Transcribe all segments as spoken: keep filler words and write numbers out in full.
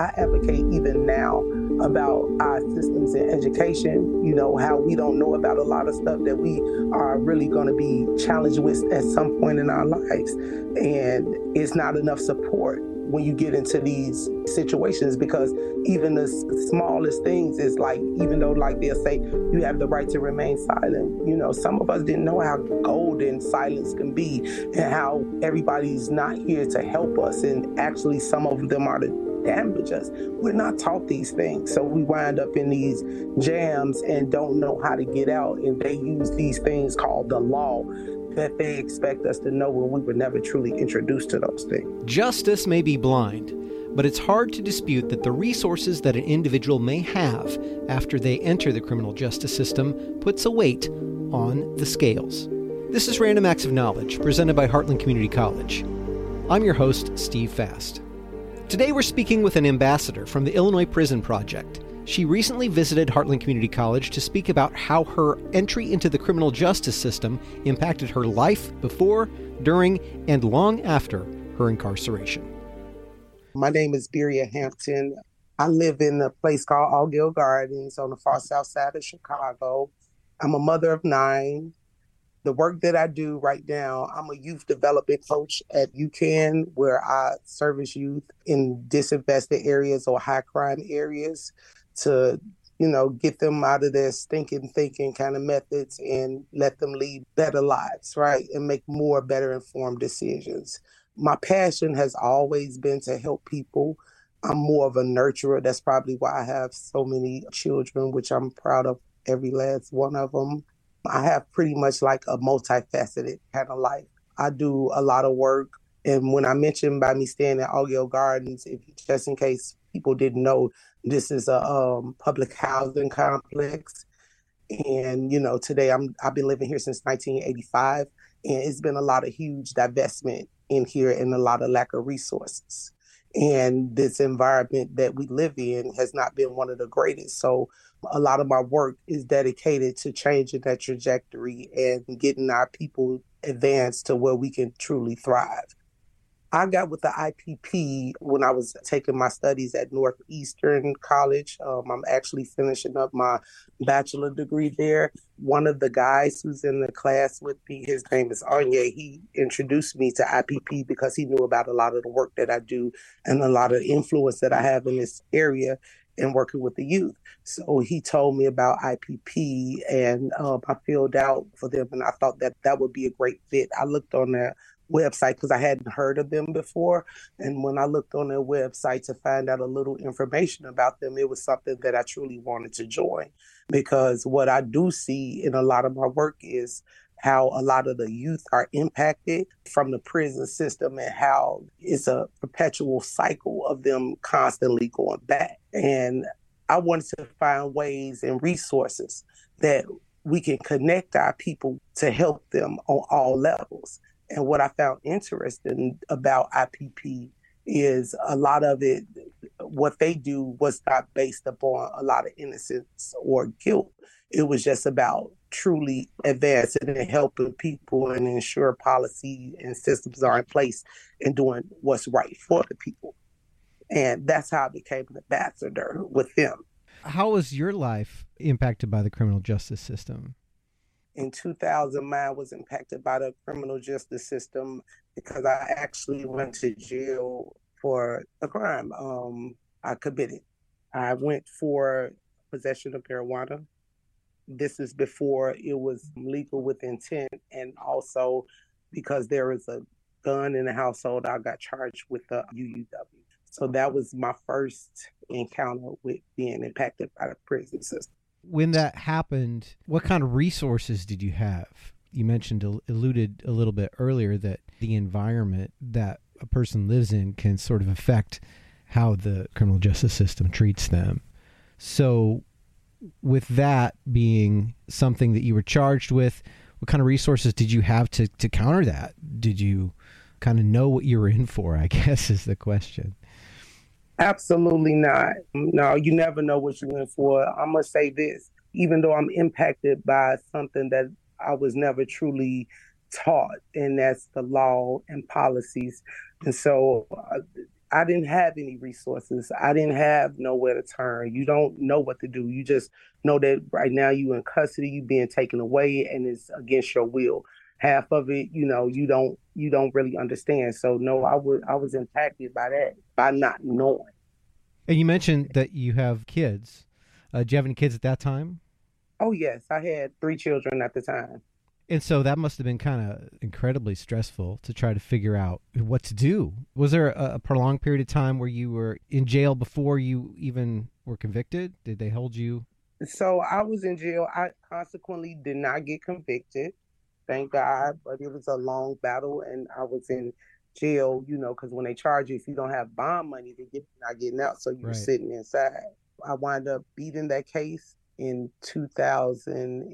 I advocate even now about our systems in education, you know, how we don't know about a lot of stuff that we are really going to be challenged with at some point in our lives. And it's not enough support when you get into these situations, because even the smallest things is like, even though like they'll say you have the right to remain silent, you know, some of us didn't know how golden silence can be and how everybody's not here to help us, and actually some of them are to damage us. We're not taught these things, so we wind up in these jams and don't know how to get out, and they use these things called the law that they expect us to know when we were never truly introduced to those things. Justice may be blind, but it's hard to dispute that the resources that an individual may have after they enter the criminal justice system puts a weight on the scales. This is Random Acts of Knowledge, presented by Heartland Community College. I'm your host, Steve Fast. Today we're speaking with an ambassador from the Illinois Prison Project. She recently visited Heartland Community College to speak about how her entry into the criminal justice system impacted her life before, during, and long after her incarceration. My name is Beria Hampton. I live in a place called Allgill Gardens on the far south side of Chicago. I'm a mother of nine. The work that I do right now, I'm a youth development coach at UCAN, where I service youth in disinvested areas or high crime areas to, you know, get them out of their stinking thinking kind of methods and let them lead better lives, right? And make more better informed decisions. My passion has always been to help people. I'm more of a nurturer. That's probably why I have so many children, which I'm proud of every last one of them. I have pretty much like a multifaceted kind of life. I do a lot of work. And when I mentioned by me staying at Allgill Gardens, if just in case people didn't know, this is a um, public housing complex. And, you know, today I'm, I've been living here since nineteen eighty-five, and it's been a lot of huge divestment in here and a lot of lack of resources. And this environment that we live in has not been one of the greatest. So a lot of my work is dedicated to changing that trajectory and getting our people advanced to where we can truly thrive. I got with the I P P when I was taking my studies at Northeastern College. Um, I'm actually finishing up my bachelor degree there. One of the guys who's in the class with me, his name is Anya, he introduced me to I P P because he knew about a lot of the work that I do and a lot of influence that I have in this area and working with the youth. So he told me about I P P, and um, I filled out for them, and I thought that that would be a great fit. I looked on their website because I hadn't heard of them before. And when I looked on their website to find out a little information about them, it was something that I truly wanted to join, because what I do see in a lot of my work is how a lot of the youth are impacted from the prison system and how it's a perpetual cycle of them constantly going back. And I wanted to find ways and resources that we can connect our people to help them on all levels. And what I found interesting about I P P is a lot of it, what they do was not based upon a lot of innocence or guilt. It was just about truly advancing and helping people and ensure policy and systems are in place and doing what's right for the people. And that's how I became an ambassador with them. How was your life impacted by the criminal justice system? In two thousand, mine was impacted by the criminal justice system because I actually went to jail for a crime um, I committed. I went for possession of marijuana. This is before it was legal with intent, and also because there was a gun in the household, I got charged with the U U W. So that was my first encounter with being impacted by the prison system. When that happened, what kind of resources did you have? You mentioned, alluded a little bit earlier, that the environment that a person lives in can sort of affect how the criminal justice system treats them. So with that being something that you were charged with, what kind of resources did you have to, to counter that? Did you kind of know what you were in for, I guess, is the question. Absolutely not. No, you never know what you're in for. I'm going to say this, even though I'm impacted by something that I was never truly taught, and that's the law and policies. And so uh, I didn't have any resources. I didn't have nowhere to turn. You don't know what to do. You just know that right now you in custody, you being taken away, and it's against your will. Half of it, you know, you don't you don't really understand. So no, I would I was impacted by that, by not knowing. And you mentioned that you have kids. Uh, do you have any kids at that time? Oh yes, I had three children at the time. And so that must have been kind of incredibly stressful to try to figure out what to do. Was there a, a prolonged period of time where you were in jail before you even were convicted? Did they hold you? So I was in jail. I consequently did not get convicted, thank God, but it was a long battle, and I was in jail, you know, because when they charge you, if you don't have bond money, they get not getting out, so you're Right. sitting inside. I wound up beating that case in two thousand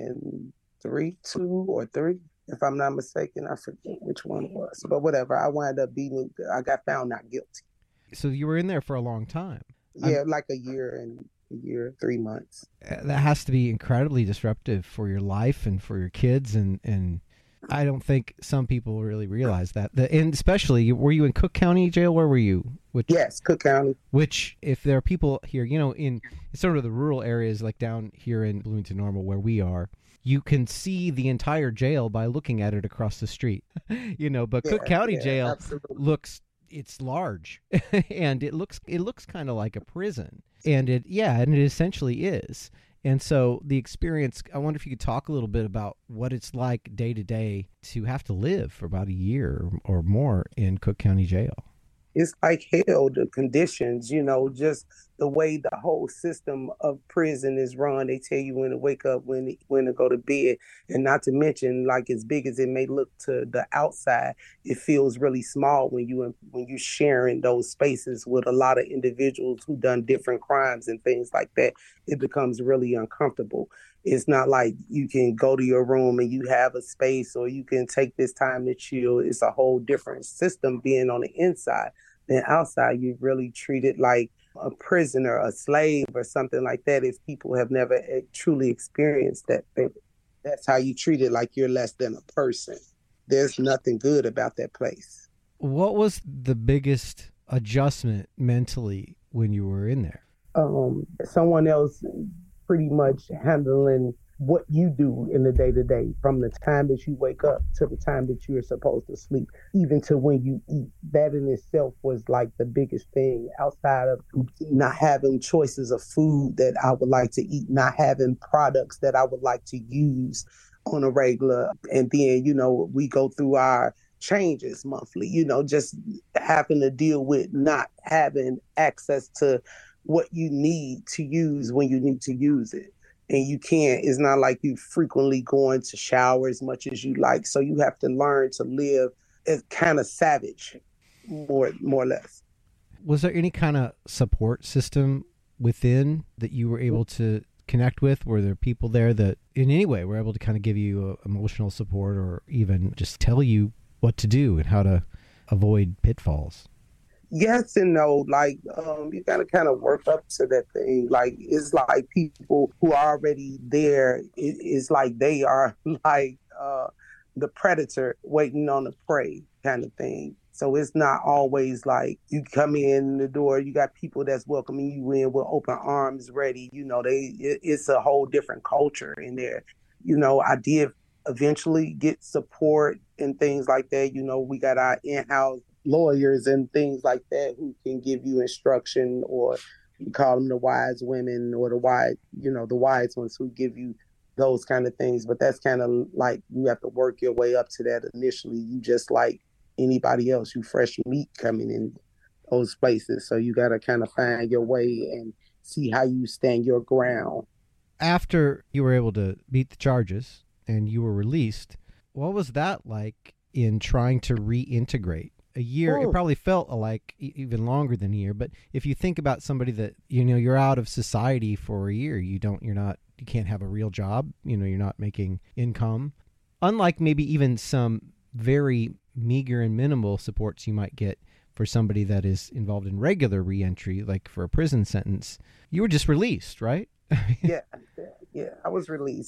three, two or three, if I'm not mistaken. I forget which one it was, but whatever. I wound up beating. I got found not guilty. So you were in there for a long time. Yeah, I'm, like a year and a year, three months. That has to be incredibly disruptive for your life and for your kids, and and I don't think some people really realize that. The, and especially, were you in Cook County Jail? Where were you? Which, yes, Cook County. Which, if there are people here, you know, in sort of the rural areas, like down here in Bloomington Normal, where we are, you can see the entire jail by looking at it across the street. you know, but yeah, Cook County yeah, Jail absolutely. looks, it's large, and it looks it looks kind of like a prison, and it yeah, and it essentially is. And so the experience, I wonder if you could talk a little bit about what it's like day to day to have to live for about a year or more in Cook County Jail. It's like hell, the conditions, you know, just the way the whole system of prison is run. They tell you when to wake up, when to, when to go to bed. And not to mention, like, as big as it may look to the outside, it feels really small when you when you're sharing those spaces with a lot of individuals who done different crimes and things like that. It becomes really uncomfortable. It's not like you can go to your room and you have a space, or you can take this time to chill. It's a whole different system being on the inside. Then outside, you really treat it like a prisoner, a slave, or something like that. If people have never truly experienced that thing, that's how you treat it, like you're less than a person. There's nothing good about that place. What was the biggest adjustment mentally when you were in there? Um, someone else pretty much handling what you do in the day-to-day, from the time that you wake up to the time that you're supposed to sleep, even to when you eat. That in itself was like the biggest thing, outside of not having choices of food that I would like to eat, not having products that I would like to use on a regular. And then, you know, we go through our changes monthly, you know, just having to deal with not having access to what you need to use when you need to use it. And you can't, it's not like you frequently going to shower as much as you like. So you have to learn to live as kind of savage, more, more or less. Was there any kind of support system within that you were able to connect with? Were there people there that in any way were able to kind of give you uh, emotional support, or even just tell you what to do and how to avoid pitfalls? Yes and no. Like, um, you got to kind of work up to that thing. Like, it's like people who are already there, it, it's like they are like uh, the predator waiting on the prey kind of thing. So it's not always like you come in the door, you got people that's welcoming you in with open arms ready. You know, they it, it's a whole different culture in there. You know, I did eventually get support and things like that. You know, we got our in-house lawyers and things like that who can give you instruction, or you call them the wise women, or the wise, you know, the wise ones who give you those kind of things. But that's kind of like, you have to work your way up to that initially. You just like anybody else, you fresh meat coming in those places. So you got to kind of find your way and see how you stand your ground. After you were able to beat the charges and you were released, what was that like in trying to reintegrate? A year, oh. It probably felt like even longer than a year. But if you think about somebody that, you know, you're out of society for a year, you don't, you're not, you can't have a real job, you know, you're not making income. Unlike maybe even some very meager and minimal supports you might get for somebody that is involved in regular reentry, like for a prison sentence, you were just released, right? yeah, yeah, I was released.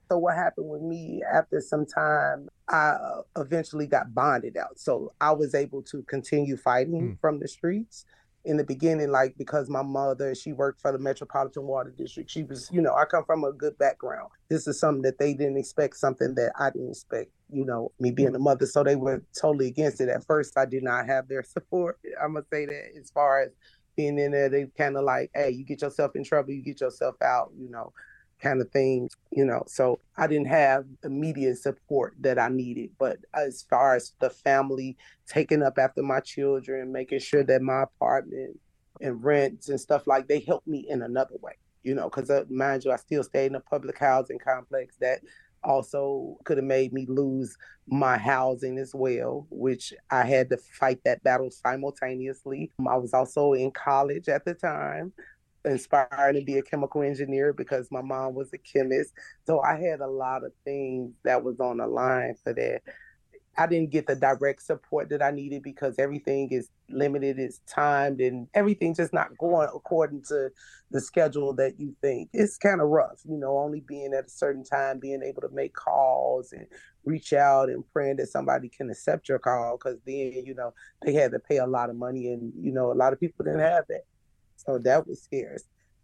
So what happened with me after some time, I uh, eventually got bonded out. So I was able to continue fighting Hmm. from the streets. In the beginning, like because my mother, she worked for the Metropolitan Water District. She was, you know, I come from a good background. This is something that they didn't expect, something that I didn't expect, you know, me being a mother. So they were totally against it. At first, I did not have their support. I'm going to say that as far as being in there, they kind of like, hey, you get yourself in trouble, you get yourself out, you know, kind of thing, you know. So I didn't have immediate support that I needed. But as far as the family taking up after my children, making sure that my apartment and rents and stuff like they helped me in another way, you know, because uh, mind you, I still stayed in a public housing complex that also could have made me lose my housing as well, which I had to fight that battle simultaneously. I was also in college at the time, inspired to be a chemical engineer because my mom was a chemist. So I had a lot of things that was on the line for that. I didn't get the direct support that I needed because everything is limited, it's timed, and everything just not going according to the schedule that you think. It's kind of rough, you know, only being at a certain time, being able to make calls and reach out and praying that somebody can accept your call because then, you know, they had to pay a lot of money and, you know, a lot of people didn't have that. So that was scarce.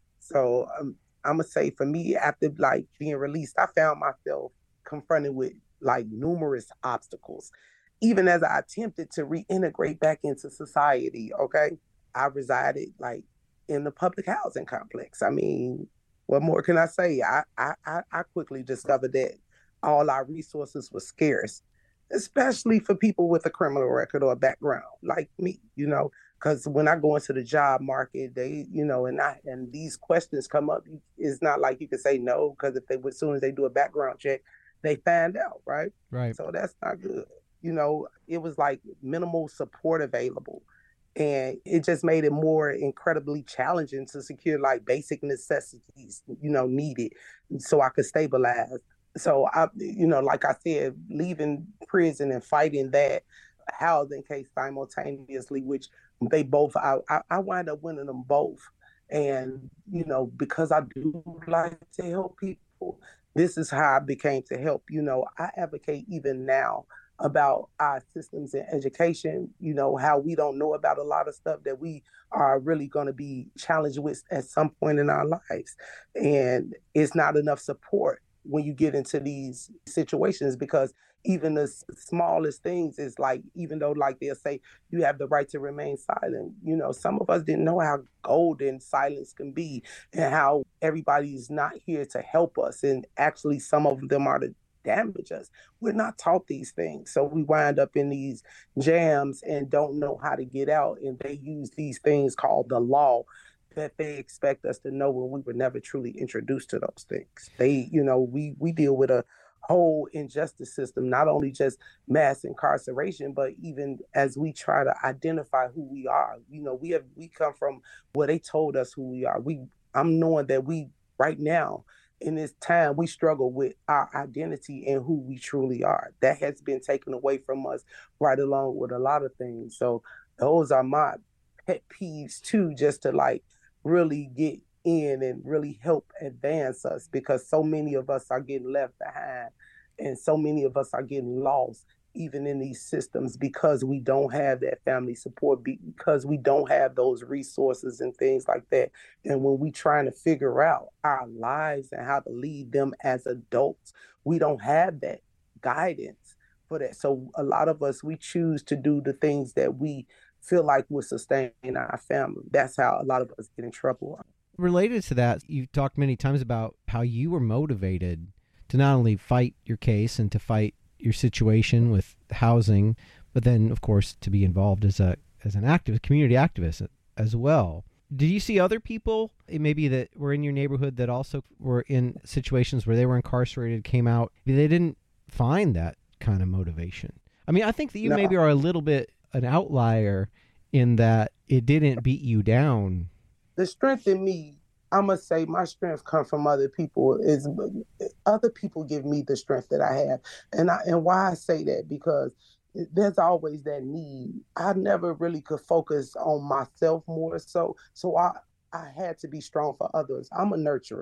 So um, I'm gonna say for me, after like being released, I found myself confronted with like numerous obstacles, even as I attempted to reintegrate back into society. Okay, I resided like in the public housing complex. I mean, what more can I say? I I I quickly discovered that all our resources were scarce, especially for people with a criminal record or a background like me. You know, because when I go into the job market, they, you know, and I and these questions come up. It's not like you can say no because if they, as soon as they do a background check, they find out, right? Right. So that's not good. You know, it was like minimal support available. And it just made it more incredibly challenging to secure like basic necessities, you know, needed so I could stabilize. So I, you know, like I said, leaving prison and fighting that housing case simultaneously, which they both, I, I, I wind up winning them both. And, you know, because I do like to help people, this is how I became to help. You know, I advocate even now about our systems in education, you know, how we don't know about a lot of stuff that we are really going to be challenged with at some point in our lives. And it's not enough support when you get into these situations because even the smallest things is like, even though like they'll say you have the right to remain silent, you know, some of us didn't know how golden silence can be and how everybody's not here to help us. And actually some of them are to damage us. We're not taught these things. So we wind up in these jams and don't know how to get out. And they use these things called the law that they expect us to know when we were never truly introduced to those things. They, you know, we we deal with a whole injustice system, not only just mass incarceration, but even as we try to identify who we are. You know, we have we come from where they told us who we are. We I'm knowing that we right now in this time we struggle with our identity and who we truly are. That has been taken away from us right along with a lot of things. So those are my pet peeves too, just to like really get in and really help advance us because so many of us are getting left behind and so many of us are getting lost even in these systems because we don't have that family support, because we don't have those resources and things like that. And when we trying to figure out our lives and how to lead them as adults, we don't have that guidance for that. So a lot of us, we choose to do the things that we feel like will sustain our family. That's how a lot of us get in trouble. Related to that, you've talked many times about how you were motivated to not only fight your case and to fight your situation with housing, but then, of course, to be involved as a as an activist, community activist as well. Did you see other people maybe that were in your neighborhood that also were in situations where they were incarcerated, came out, they didn't find that kind of motivation? I mean, I think that you No. maybe are a little bit an outlier in that it didn't beat you down. The strength in me, I must say my strength comes from other people. Is other people give me the strength that I have. And I and why I say that, because there's always that need. I never really could focus on myself more so. So I I had to be strong for others. I'm a nurturer.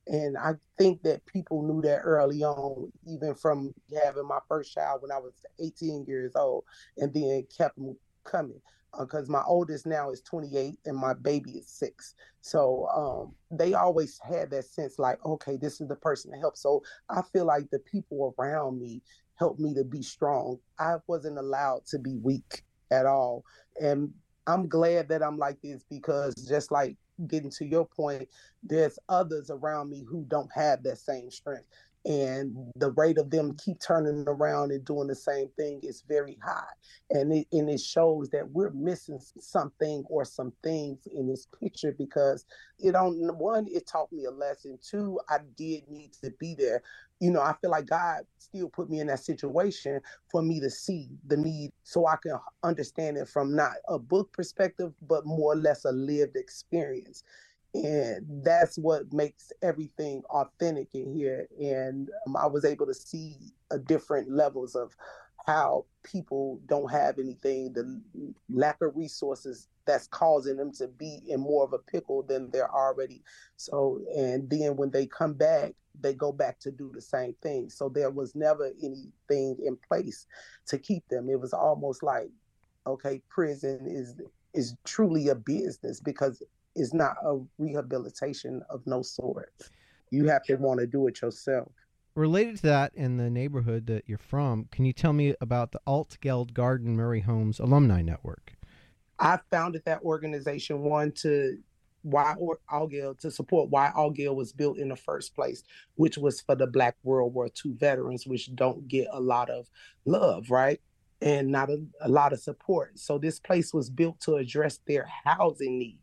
And I think that people knew that early on, even from having my first child when I was eighteen years old, and then kept them coming. Because uh, my oldest now is twenty-eight and my baby is six. So um, they always had that sense like, okay, this is the person to help. So I feel like the people around me helped me to be strong. I wasn't allowed to be weak at all. And I'm glad that I'm like this because just like getting to your point, there's others around me who don't have that same strength. And the rate of them keep turning around and doing the same thing is very high. And it, and it shows that we're missing something or some things in this picture because it on one, it taught me a lesson. Two, I did need to be there. You know, I feel like God still put me in that situation for me to see the need so I can understand it from not a book perspective, but more or less a lived experience. And that's what makes everything authentic in here. And um, I was able to see a different levels of how people don't have anything, the lack of resources that's causing them to be in more of a pickle than they're already. So, and then when they come back, they go back to do the same thing. So there was never anything in place to keep them. It was almost like, okay, prison is is truly a business because it's not a rehabilitation of no sort. You have to want to do it yourself. Related to that, in the neighborhood that you're from, can you tell me about the Altgeld Garden Murray Homes Alumni Network? I founded that organization, one, to why Altgeld, to support why Altgeld was built in the first place, which was for the Black World War Two veterans, which don't get a lot of love, right? And not a, a lot of support. So this place was built to address their housing needs.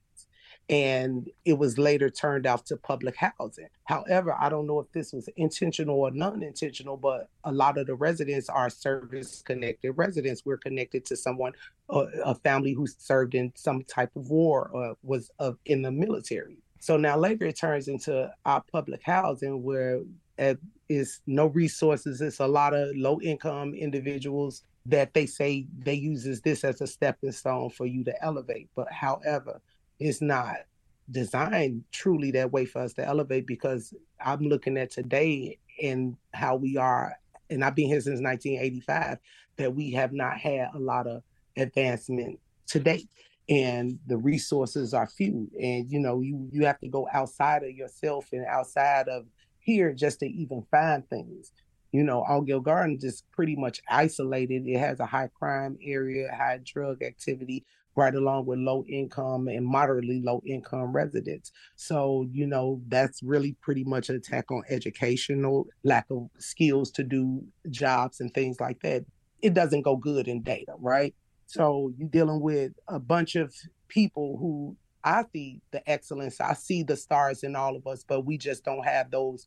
And it was later turned out to public housing. However, I don't know if this was intentional or non-intentional, but a lot of the residents are service-connected residents. We're connected to someone, uh, a family who served in some type of war or was uh, in the military. So now later it turns into our public housing where uh, is no resources. It's a lot of low-income individuals that they say they uses this as a stepping stone for you to elevate. But however, it's not designed truly that way for us to elevate because I'm looking at today and how we are, and I've been here since nineteen eighty-five, that we have not had a lot of advancement to date. And the resources are few. And, you know, you, you have to go outside of yourself and outside of here just to even find things. You know, Altgeld Garden is pretty much isolated. It has a high crime area, high drug activity, right along with low income and moderately low income residents. So, you know, that's really pretty much an attack on educational, lack of skills to do jobs and things like that. It doesn't go good in data, right? So you're dealing with a bunch of people who I see the excellence, I see the stars in all of us, but we just don't have those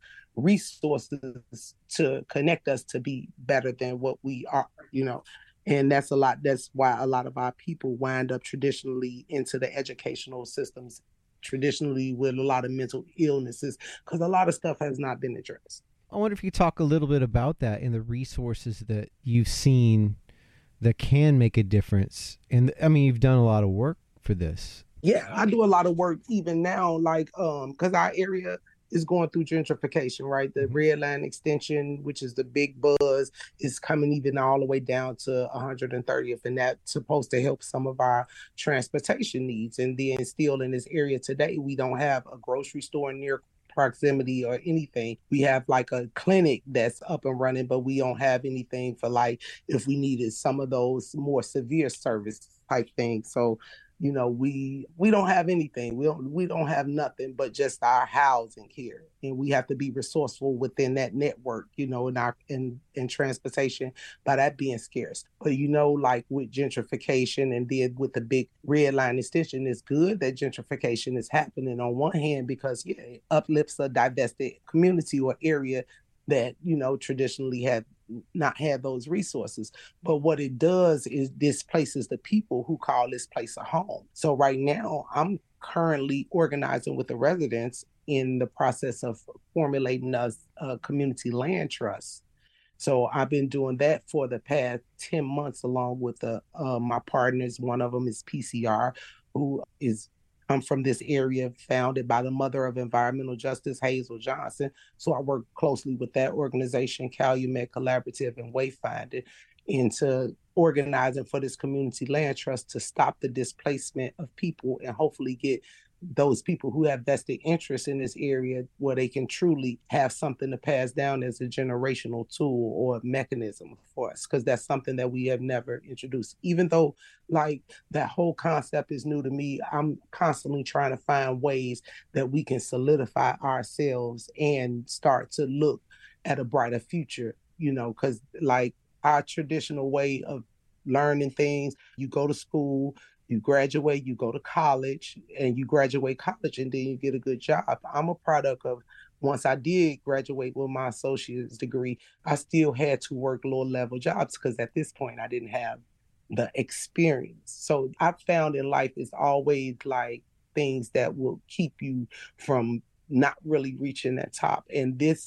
resources to connect us to be better than what we are, you know. And that's a lot. That's why a lot of our people wind up traditionally into the educational systems, traditionally with a lot of mental illnesses, because a lot of stuff has not been addressed. I wonder if you talk a little bit about that and the resources that you've seen that can make a difference. And I mean, you've done a lot of work for this. Yeah, I do a lot of work even now, like, um, because our area is going through gentrification, right? The Red Line extension, which is the big buzz, is coming even all the way down to one hundred thirtieth, and that's supposed to help some of our transportation needs. And then still in this area today, we don't have a grocery store near proximity or anything. We have like a clinic that's up and running, but we don't have anything for like if we needed some of those more severe service type things. So you know, we we don't have anything. We don't we don't have nothing but just our housing here, and we have to be resourceful within that network. You know, in our in in transportation, by that being scarce. But you know, like with gentrification, and then with the big Red Line extension, it's good that gentrification is happening on one hand because yeah, it uplifts a divested community or area that you know traditionally had not had those resources. But what it does is displaces the people who call this place a home. So right now, I'm currently organizing with the residents in the process of formulating a, a community land trust. So I've been doing that for the past ten months along with the, uh, my partners. One of them is P C R, who is I'm from this area founded by the mother of environmental justice, Hazel Johnson. So I work closely with that organization, Calumet Collaborative and Wayfinding, into organizing for this community land trust to stop the displacement of people and hopefully get those people who have vested interest in this area where they can truly have something to pass down as a generational tool or mechanism for us, because that's something that we have never introduced. Even though like that whole concept is new to me, I'm constantly trying to find ways that we can solidify ourselves and start to look at a brighter future, you know, because like our traditional way of learning things, you go to school, you graduate, you go to college, and you graduate college, and then you get a good job. I'm a product of, once I did graduate with my associate's degree, I still had to work lower level jobs because at this point I didn't have the experience. So I found in life is always like things that will keep you from not really reaching that top. And this,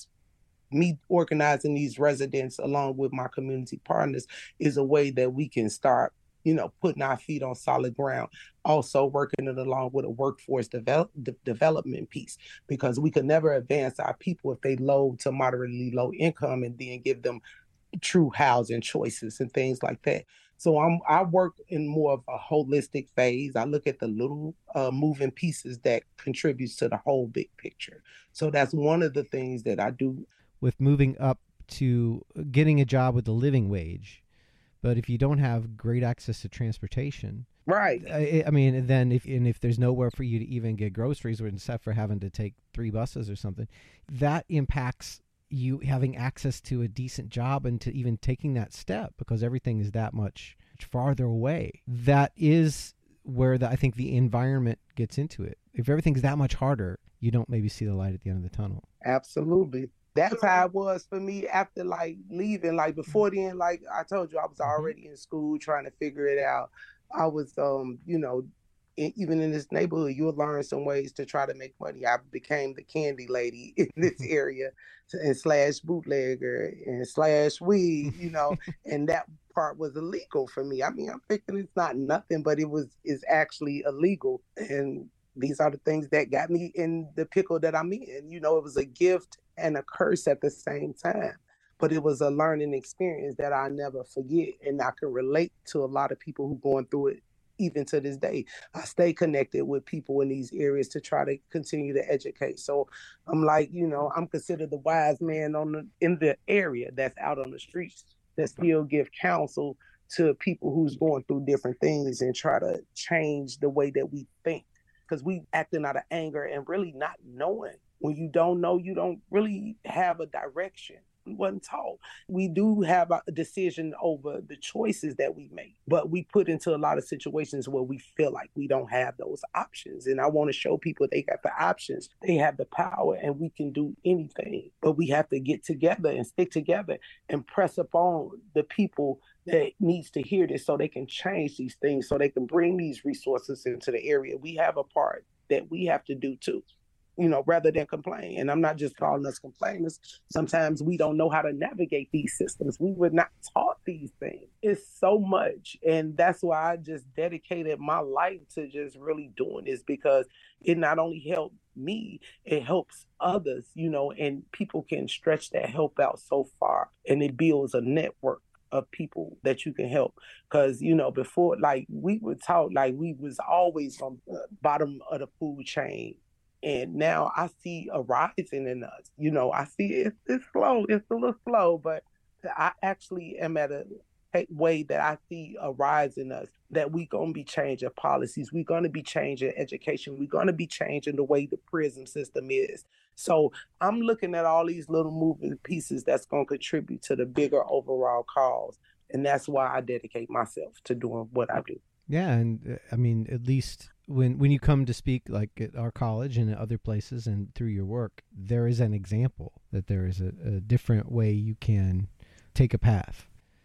me organizing these residents along with my community partners, is a way that we can start, you know, putting our feet on solid ground, also working it along with a workforce develop, de- development piece, because we could never advance our people if they low to moderately low income and then give them true housing choices and things like that. So I'm, I work in more of a holistic phase. I look at the little uh, moving pieces that contributes to the whole big picture. So that's one of the things that I do. With moving up to getting a job with a living wage, but if you don't have great access to transportation, right? I, I mean, then if and if there's nowhere for you to even get groceries, or except for having to take three buses or something, that impacts you having access to a decent job and to even taking that step, because everything is that much farther away. That is where the, I think the environment gets into it. If everything's that much harder, you don't maybe see the light at the end of the tunnel. Absolutely. That's how it was for me after like leaving. Like before then, like I told you, I was already mm-hmm. in school trying to figure it out. I was, um, you know, in, even in this neighborhood, you'll learn some ways to try to make money. I became the candy lady in this area, and slash bootlegger and slash weed, you know, and that part was illegal for me. I mean, I'm thinking it's not nothing, but it was is actually illegal. And these are the things that got me in the pickle that I'm in. You know, it was a gift and a curse at the same time, but it was a learning experience that I never forget. And I can relate to a lot of people who are going through it even to this day. I stay connected with people in these areas to try to continue to educate. So I'm like, you know, I'm considered the wise man on the, in the area that's out on the streets that still give counsel to people who's going through different things and try to change the way that we think. Because we acting out of anger and really not knowing. When you don't know, you don't really have a direction. We wasn't taught. We do have a decision over the choices that we make, but we put into a lot of situations where we feel like we don't have those options. And I want to show people they got the options. They have the power and we can do anything, but we have to get together and stick together and press upon the people that needs to hear this so they can change these things, so they can bring these resources into the area. We have a part that we have to do too, you know, rather than complain. And I'm not just calling us complainers. Sometimes we don't know how to navigate these systems. We were not taught these things. It's so much. And that's why I just dedicated my life to just really doing this, because it not only helped me, it helps others, you know, and people can stretch that help out so far, and it builds a network of people that you can help. Because, you know, before, like, we were taught like we was always on the bottom of the food chain. And now I see a rising in us. You know, I see it, it's slow, it's a little slow, but I actually am at a way that I see a rise in us, that we're going to be changing policies. We're going to be changing education. We're going to be changing the way the prison system is. So I'm looking at all these little moving pieces that's going to contribute to the bigger overall cause. And that's why I dedicate myself to doing what I do. Yeah. And uh, I mean, at least when, when you come to speak, like at our college and at other places and through your work, there is an example that there is a, a different way you can take a path.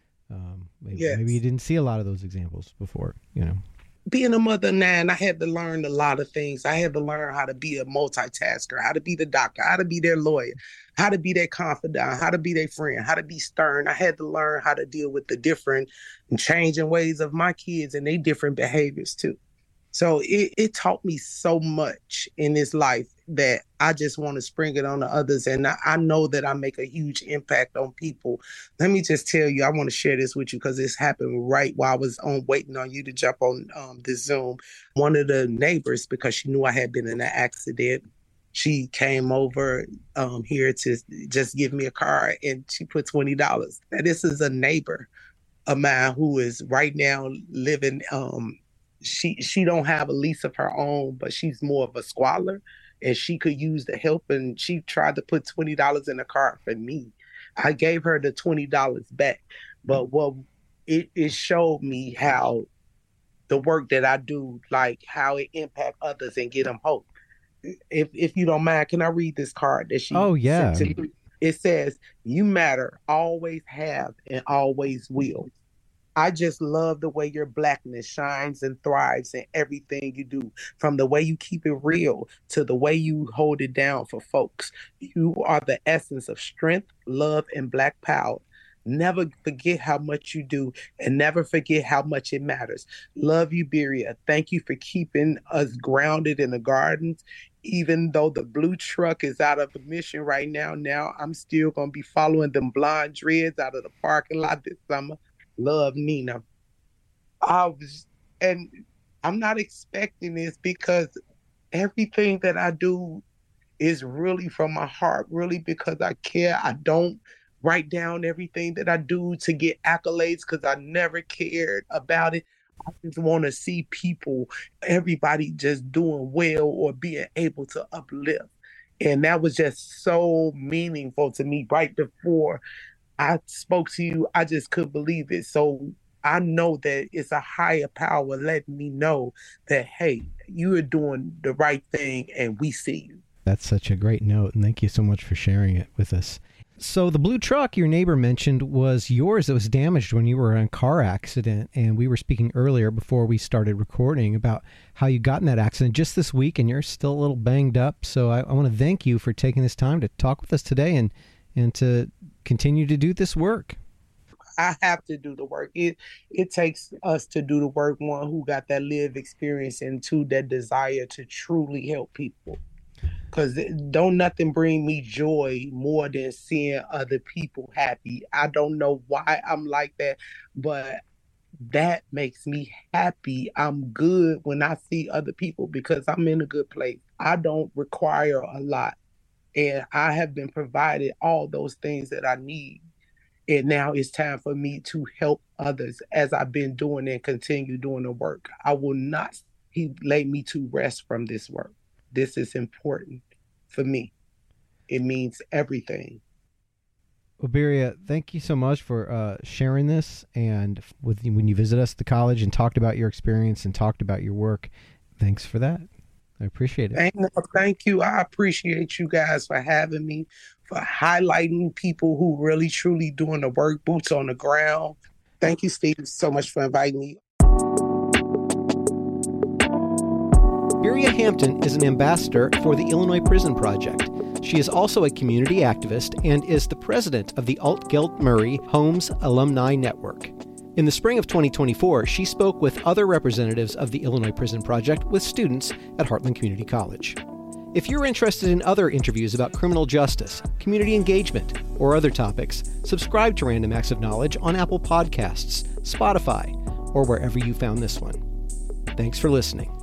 Um, maybe, yes. maybe you didn't see a lot of those examples before, you know. Being a mother of nine, I had to learn a lot of things. I had to learn how to be a multitasker, how to be the doctor, how to be their lawyer, how to be their confidant, how to be their friend, how to be stern. I had to learn how to deal with the different and changing ways of my kids and their different behaviors too. So it, it taught me so much in this life that I just want to spring it on the others. And I, I know that I make a huge impact on people. Let me just tell you, I want to share this with you because this happened right while I was on waiting on you to jump on um, this Zoom. One of the neighbors, because she knew I had been in an accident, she came over um, here to just give me a card, and she put twenty dollars. Now, this is a neighbor of mine who is right now living um, She she don't have a lease of her own, but she's more of a squatter, and she could use the help. And she tried to put twenty dollars in a cart for me. I gave her the twenty dollars back, but what it, it showed me how the work that I do, like how it impact others and get them hope. If if you don't mind, can I read this card that she oh yeah sent to me? It says, "You matter, always have, and always will. I just love the way your Blackness shines and thrives in everything you do, from the way you keep it real to the way you hold it down for folks. You are the essence of strength, love, and Black power. Never forget how much you do, and never forget how much it matters. Love you, Berea. Thank you for keeping us grounded in the gardens. Even though the blue truck is out of commission right now, now I'm still going to be following them blonde dreads out of the parking lot this summer. Love, Nina." I was, and I'm not expecting this because everything that I do is really from my heart, really because I care. I don't write down everything that I do to get accolades because I never cared about it. I just want to see people, everybody just doing well or being able to uplift. And that was just so meaningful to me right before I spoke to you. I just couldn't believe it. So I know that it's a higher power letting me know that, hey, you are doing the right thing and we see you. That's such a great note, and thank you so much for sharing it with us. So the blue truck your neighbor mentioned was yours. It was damaged when you were in a car accident, and we were speaking earlier before we started recording about how you got in that accident just this week, and you're still a little banged up. So I, I want to thank you for taking this time to talk with us today and, and to continue to do this work. I have to do the work. It it takes us to do the work, one, who got that lived experience, and two, that desire to truly help people. Because don't nothing bring me joy more than seeing other people happy. I don't know why I'm like that, but that makes me happy. I'm good when I see other people because I'm in a good place. I don't require a lot, and I have been provided all those things that I need. And now it's time for me to help others as I've been doing and continue doing the work. I will not he lay me to rest from this work. This is important for me. It means everything. Well, Berea, thank you so much for uh, sharing this. And with when you visit us at the college and talked about your experience and talked about your work, thanks for that. I appreciate it. Thank, thank you. I appreciate you guys for having me, for highlighting people who really, truly doing the work, boots on the ground. Thank you, Steve, so much for inviting me. Berea Hampton is an ambassador for the Illinois Prison Project. She is also a community activist and is the president of the Altgeld Murray Homes Alumni Network. In the spring of twenty twenty-four, she spoke with other representatives of the Illinois Prison Project with students at Heartland Community College. If you're interested in other interviews about criminal justice, community engagement, or other topics, subscribe to Random Acts of Knowledge on Apple Podcasts, Spotify, or wherever you found this one. Thanks for listening.